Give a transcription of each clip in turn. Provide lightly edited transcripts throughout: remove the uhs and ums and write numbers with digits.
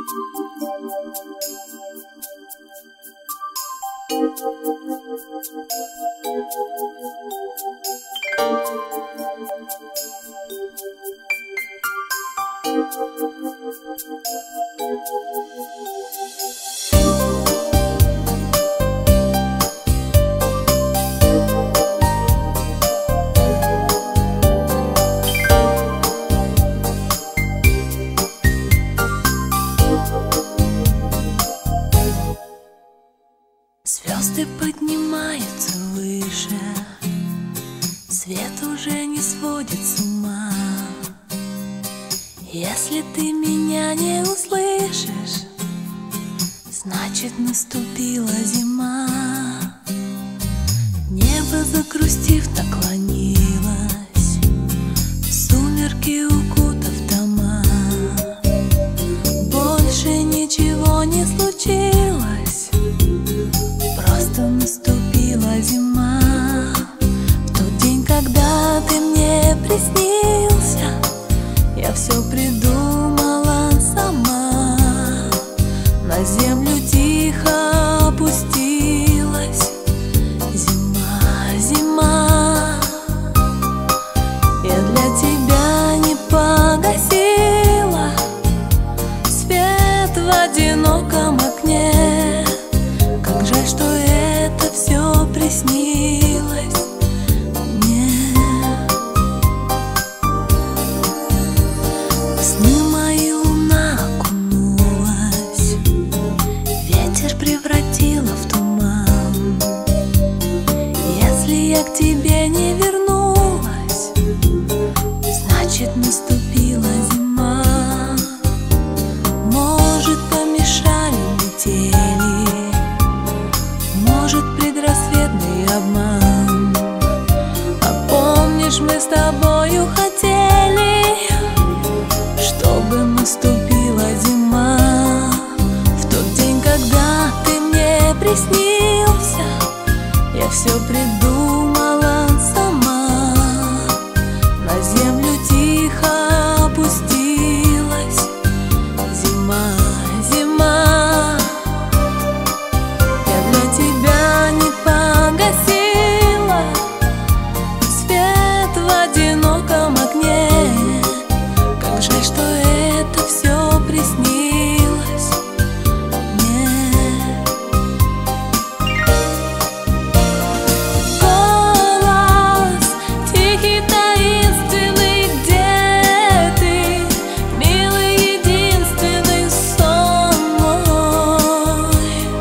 Звезды поднимаются выше, свет уже не сводит с ума. Если ты меня не услышишь, значит наступила зима. Небо, загрустив, наклонилось, в сумерки укутав дома. Больше ничего не случилось, просто наступила зима. В тот день, когда ты мне приснился, я все придумала сама. На землю тихо опустилась зима, зима. Я для тебя не погасила свет в одиноком окне. Как жаль, что это все приснилось мне. В сны мои луна окунулась, ветер превратила в туман. Если я к тебе не вернулась, значит наступила зима. Может, помешали метели, может, предрассветный обман. А помнишь, мы с тобою хотели, чтобы наступила зима. В тот день, когда ты мне приснился, я все придумала сама. На землю тихо опустилась зима, зима. Я для тебя не погасила свет в одиноком окне. Как жаль, что это все приснилось мне. Голос тихий, таинственный, где ты, милый, единственный сон мой.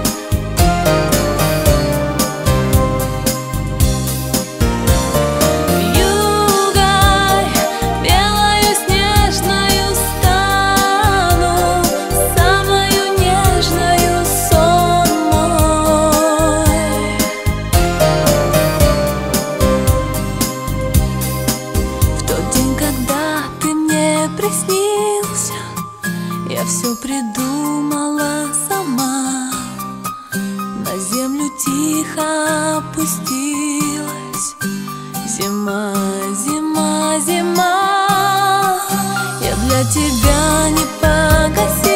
Вьюгой белою снежною стану, самою нежною сон мой. В тот день, когда ты мне приснился, я все придумала сама. На землю тихо опустилась зима, зима, зима. Я для тебя не погасила